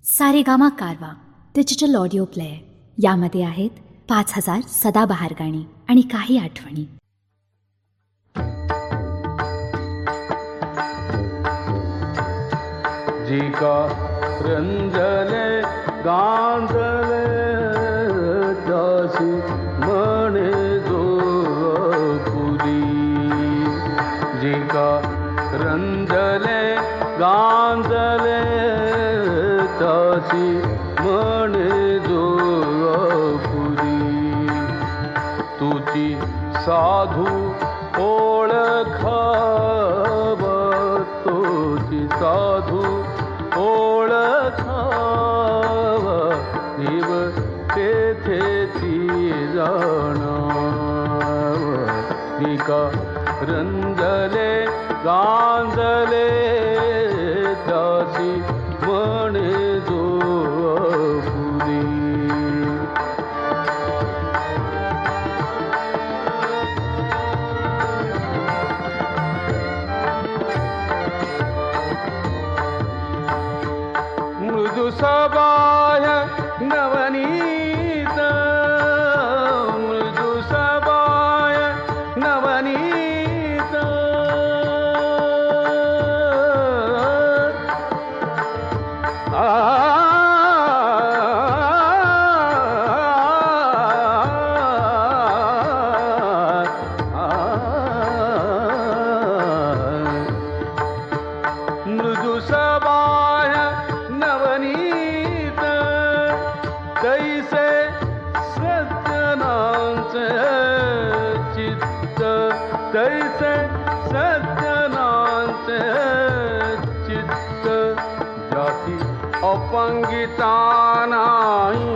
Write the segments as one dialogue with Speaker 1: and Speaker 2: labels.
Speaker 1: सारेगामा कारवा digital audio player. यामध्ये आहेत 5000 सदाबहार गाणी आणि काही आठवणी.
Speaker 2: जी का रंजले गांजले त्याशी म्हणे जो पुरी. जी का रंजले गांजले त्याशी म्हणे जो पुरी. तुझी साधू ओळखाव तुझी साधू ओळखाव जीव तेथेची जाणाव. जी का रंजले गांजले त्याशी म्हणे जो पुरी. मृदु सबाय नवनीत मृदु सबाय नवनीत. मृदु सबाय नवनीत कैसे सज्जनांचे चित्त कैसे सज्जनांचे चित्त. जाती अपंगिता नाही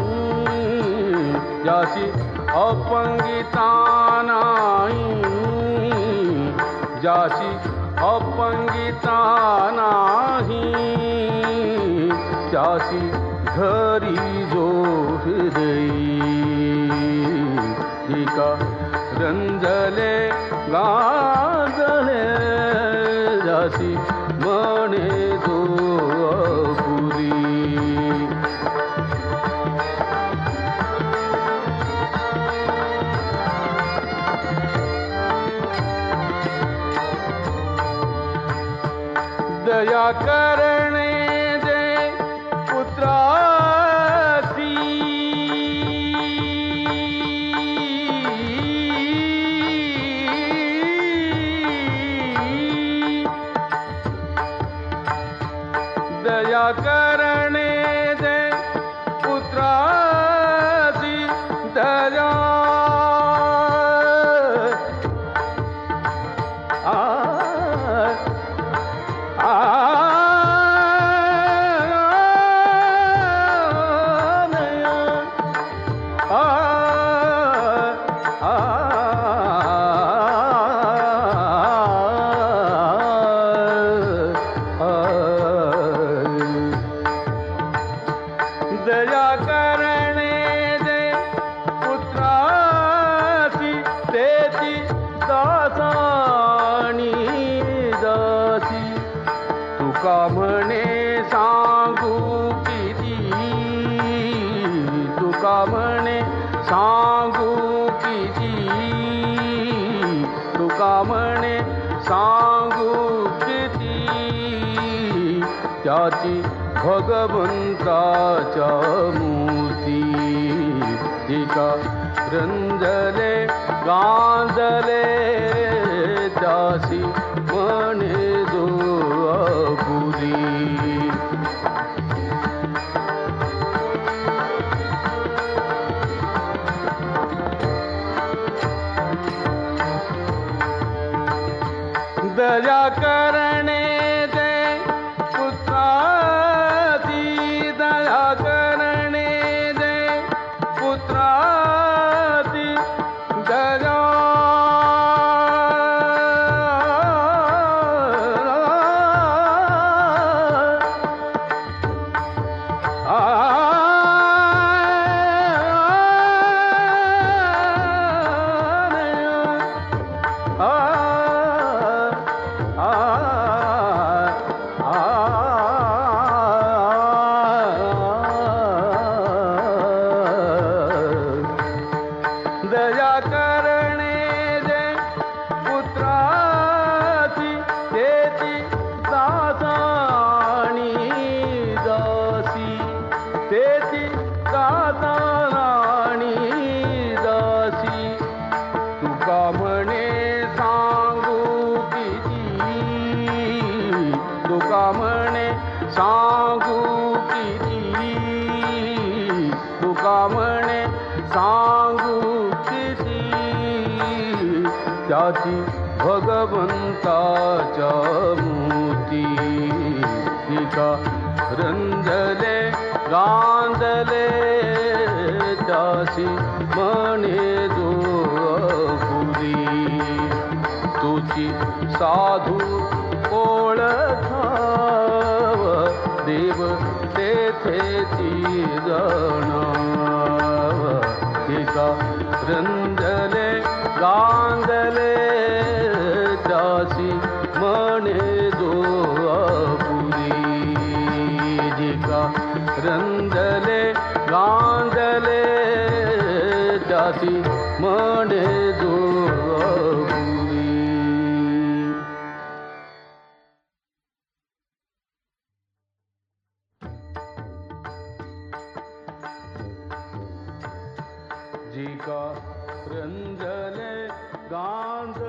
Speaker 2: जाती अपंगिता नाही जाती अपंगिता नाही. त्याशी घरी जो हृदयी. जी का रंजले गांजले जाशी म्हणे जो पुरी. दया करणे दे पुत्रासी. दया करणे दे पुत्रासी. दया दया करणे दे पुत्रासी. तेची दासानी दासी. तुका म्हणे सांगू किती तुका म्हणे सांगू किती तुका म्हणे सांगू किती. त्याची भगवंताच्या मूर्ती. जी का रंजले गांजले त्याशी म्हणे जो पुरी. दया करणे दे पुत्रासी. दया करणे दे पुत्रासी. दया आ त्याची भगवंताच्या मूर्ती तिका रंजले गांजले त्यासी म्हणे जो पुरी तुची साधू ओळखाव देव तेथेची जणाव तिका रंजले गांजले त्यासी म्हणे जो पुरी जिका रंजले गांजले त्यासी म्हणे जो पुरी. जिका रंजले गांजले